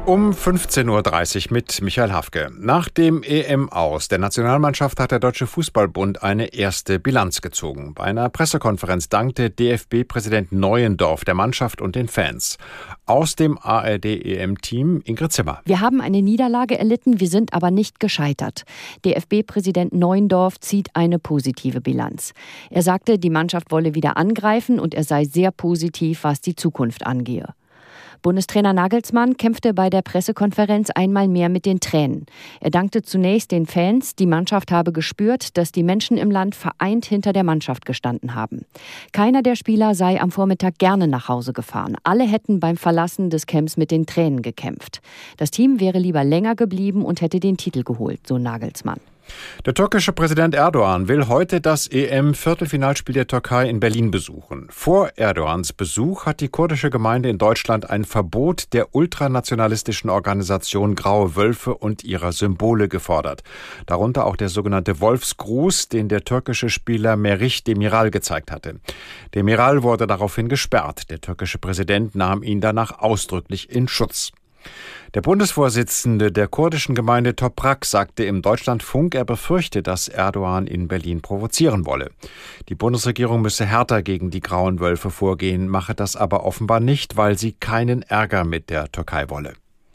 Um 15.30 Uhr mit Michael Hafke. Nach dem EM-Aus der Nationalmannschaft hat der Deutsche Fußballbund eine erste Bilanz gezogen. Bei einer Pressekonferenz dankte DFB-Präsident Neuendorf der Mannschaft und den Fans. Aus dem ARD-EM-Team Ingrid Zimmer. Wir haben eine Niederlage erlitten, wir sind aber nicht gescheitert. DFB-Präsident Neuendorf zieht eine positive Bilanz. Er sagte, die Mannschaft wolle wieder angreifen und er sei sehr positiv, was die Zukunft angehe. Bundestrainer Nagelsmann kämpfte bei der Pressekonferenz einmal mehr mit den Tränen. Er dankte zunächst den Fans, die Mannschaft habe gespürt, dass die Menschen im Land vereint hinter der Mannschaft gestanden haben. Keiner der Spieler sei am Vormittag gerne nach Hause gefahren. Alle hätten beim Verlassen des Camps mit den Tränen gekämpft. Das Team wäre lieber länger geblieben und hätte den Titel geholt, so Nagelsmann. Der türkische Präsident Erdogan will heute das EM-Viertelfinalspiel der Türkei in Berlin besuchen. Vor Erdogans Besuch hat die kurdische Gemeinde in Deutschland ein Verbot der ultranationalistischen Organisation Graue Wölfe und ihrer Symbole gefordert. Darunter auch der sogenannte Wolfsgruß, den der türkische Spieler Merih Demiral gezeigt hatte. Demiral wurde daraufhin gesperrt. Der türkische Präsident nahm ihn danach ausdrücklich in Schutz. Der Bundesvorsitzende der kurdischen Gemeinde Toprak sagte im Deutschlandfunk, er befürchte, dass Erdogan in Berlin provozieren wolle. Die Bundesregierung müsse härter gegen die Grauen Wölfe vorgehen, mache das aber offenbar nicht, weil sie keinen Ärger mit der Türkei wolle.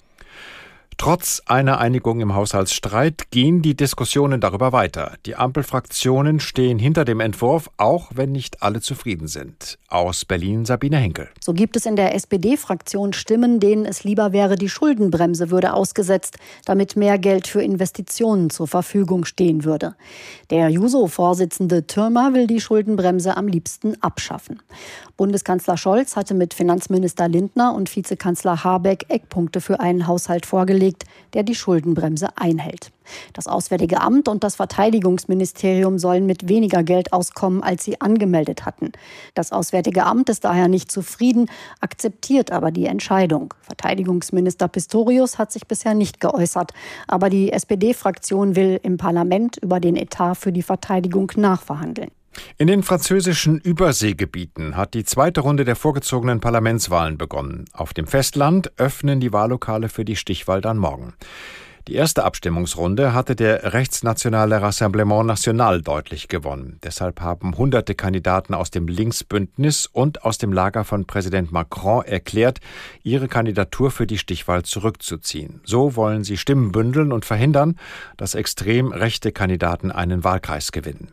Trotz einer Einigung im Haushaltsstreit gehen die Diskussionen darüber weiter. Die Ampelfraktionen stehen hinter dem Entwurf, auch wenn nicht alle zufrieden sind. Aus Berlin Sabine Henkel. So gibt es in der SPD-Fraktion Stimmen, denen es lieber wäre, die Schuldenbremse würde ausgesetzt, damit mehr Geld für Investitionen zur Verfügung stehen würde. Der Juso-Vorsitzende Thürmer will die Schuldenbremse am liebsten abschaffen. Bundeskanzler Scholz hatte mit Finanzminister Lindner und Vizekanzler Habeck Eckpunkte für einen Haushalt vorgelegt, der die Schuldenbremse einhält. Das Auswärtige Amt und das Verteidigungsministerium sollen mit weniger Geld auskommen, als sie angemeldet hatten. Das Auswärtige Amt ist daher nicht zufrieden, akzeptiert aber die Entscheidung. Verteidigungsminister Pistorius hat sich bisher nicht geäußert, aber die SPD-Fraktion will im Parlament über den Etat für die Verteidigung nachverhandeln. In den französischen Überseegebieten hat die zweite Runde der vorgezogenen Parlamentswahlen begonnen. Auf dem Festland öffnen die Wahllokale für die Stichwahl dann morgen. Die erste Abstimmungsrunde hatte der rechtsnationale Rassemblement National deutlich gewonnen. Deshalb haben hunderte Kandidaten aus dem Linksbündnis und aus dem Lager von Präsident Macron erklärt, ihre Kandidatur für die Stichwahl zurückzuziehen. So wollen sie Stimmen bündeln und verhindern, dass extrem rechte Kandidaten einen Wahlkreis gewinnen.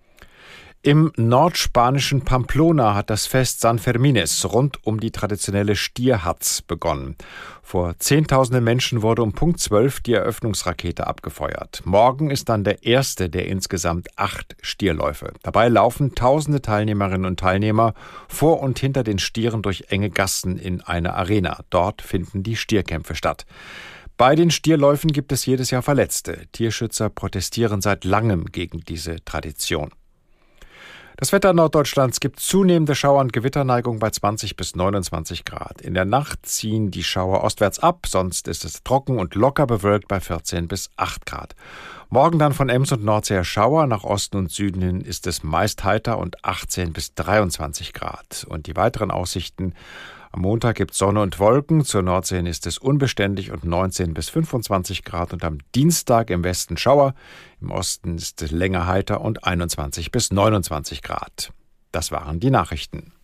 Im nordspanischen Pamplona hat das Fest San Fermines rund um die traditionelle Stierhatz begonnen. Vor Zehntausenden Menschen wurde um Punkt 12 die Eröffnungsrakete abgefeuert. Morgen ist dann der erste der insgesamt 8 Stierläufe. Dabei laufen tausende Teilnehmerinnen und Teilnehmer vor und hinter den Stieren durch enge Gassen in eine Arena. Dort finden die Stierkämpfe statt. Bei den Stierläufen gibt es jedes Jahr Verletzte. Tierschützer protestieren seit langem gegen diese Tradition. Das Wetter Norddeutschlands gibt zunehmende Schauer- und Gewitterneigung bei 20 bis 29 Grad. In der Nacht ziehen die Schauer ostwärts ab, sonst ist es trocken und locker bewölkt bei 14 bis 8 Grad. Morgen dann von Ems und Nordsee her Schauer, nach Osten und Süden hin ist es meist heiter und 18 bis 23 Grad. Und die weiteren Aussichten: am Montag gibt es Sonne und Wolken, zur Nordsee hin ist es unbeständig und 19 bis 25 Grad und am Dienstag im Westen Schauer, im Osten ist es länger heiter und 21 bis 29 Grad. Das waren die Nachrichten.